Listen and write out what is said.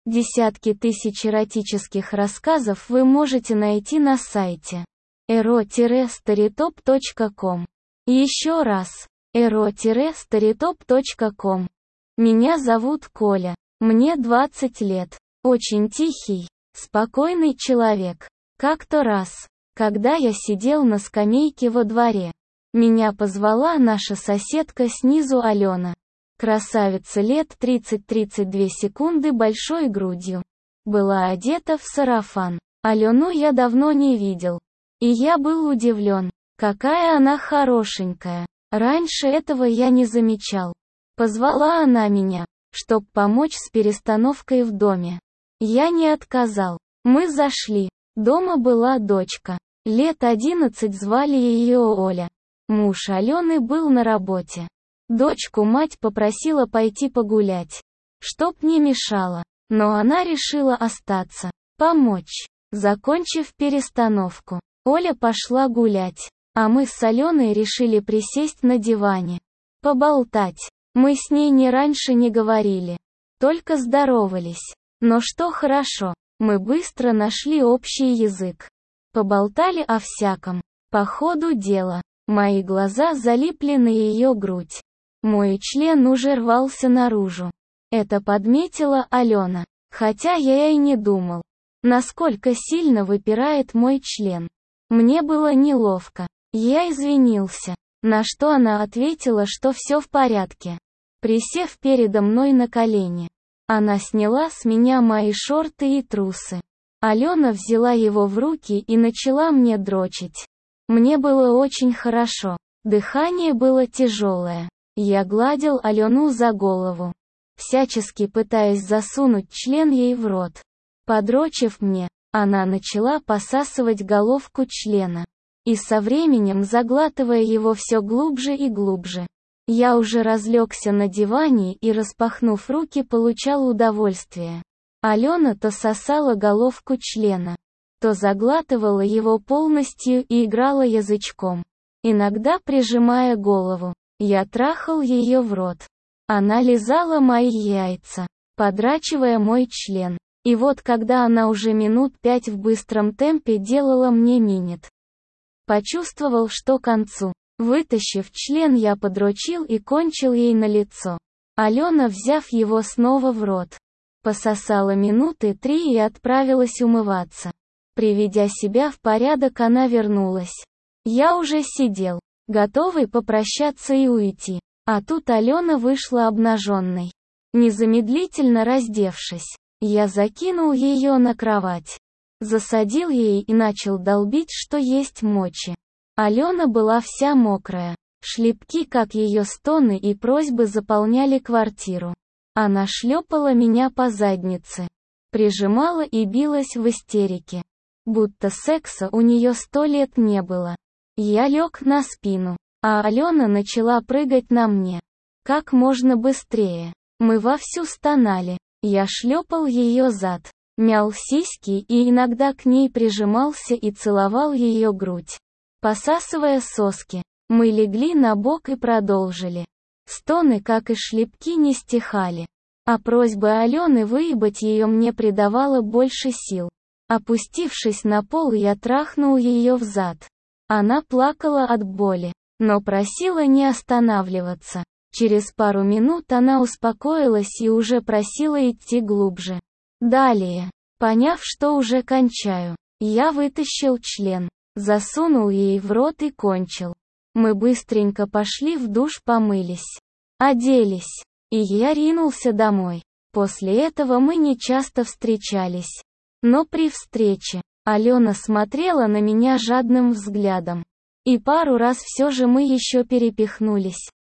Десятки тысяч эротических рассказов вы можете найти на сайте ero-storytop.com. Еще раз, ero-storytop.com. Меня зовут Коля, мне 20 лет, очень тихий, спокойный человек. Как-то раз, когда я сидел на скамейке во дворе, меня позвала наша соседка снизу Алена. Красавица лет 30-32 секунды большой грудью. Была одета в сарафан. Алену я давно не видел. И я был удивлен, какая она хорошенькая. Раньше этого я не замечал. Позвала она меня, чтоб помочь с перестановкой в доме. Я не отказал. Мы зашли. Дома была дочка. Лет 11, звали ее Оля. Муж Алены был на работе. Дочку мать попросила пойти погулять, чтоб не мешала, но она решила остаться, помочь. Закончив перестановку, Оля пошла гулять, а мы с Аленой решили присесть на диване, поболтать. Мы с ней ни раньше не говорили, только здоровались. Но что хорошо, мы быстро нашли общий язык. Поболтали о всяком. По ходу дела, мои глаза залипли на ее грудь. Мой член уже рвался наружу. Это подметила Алена, хотя я и не думал, насколько сильно выпирает мой член. Мне было неловко. Я извинился, на что она ответила, что все в порядке. Присев передо мной на колени, она сняла с меня мои шорты и трусы. Алена взяла его в руки и начала мне дрочить. Мне было очень хорошо, дыхание было тяжелое. Я гладил Алену за голову, всячески пытаясь засунуть член ей в рот. Подрочив мне, она начала посасывать головку члена, и со временем заглатывая его все глубже и глубже. Я уже разлегся на диване и, распахнув руки, получал удовольствие. Алена то сосала головку члена, то заглатывала его полностью и играла язычком, иногда прижимая голову. Я трахал ее в рот. Она лизала мои яйца, подрачивая мой член. И вот когда она уже минут 5 в быстром темпе делала мне минет, почувствовал, что к концу. Вытащив член, я подрочил и кончил ей на лицо. Алена, взяв его снова в рот, пососала минуты 3 и отправилась умываться. Приведя себя в порядок, она вернулась. Я уже сидел, готовый попрощаться и уйти. А тут Алена вышла обнаженной. Незамедлительно раздевшись, я закинул ее на кровать, засадил ей и начал долбить, что есть мочи. Алена была вся мокрая. Шлепки, как ее стоны и просьбы, заполняли квартиру. Она шлепала меня по заднице, прижимала и билась в истерике, будто секса у нее 100 лет не было. Я лег на спину, а Алена начала прыгать на мне. Как можно быстрее. Мы вовсю стонали. Я шлепал ее зад, мял сиськи и иногда к ней прижимался и целовал ее грудь, посасывая соски. Мы легли на бок и продолжили. Стоны, как и шлепки, не стихали. А просьба Алены выебать ее мне придавала больше сил. Опустившись на пол, я трахнул ее взад. Она плакала от боли, но просила не останавливаться. Через пару минут она успокоилась и уже просила идти глубже. Далее, поняв, что уже кончаю, я вытащил член, засунул ей в рот и кончил. Мы быстренько пошли в душ, помылись, оделись, и я ринулся домой. После этого мы не часто встречались. Но при встрече, Алена смотрела на меня жадным взглядом. И пару раз все же мы еще перепихнулись.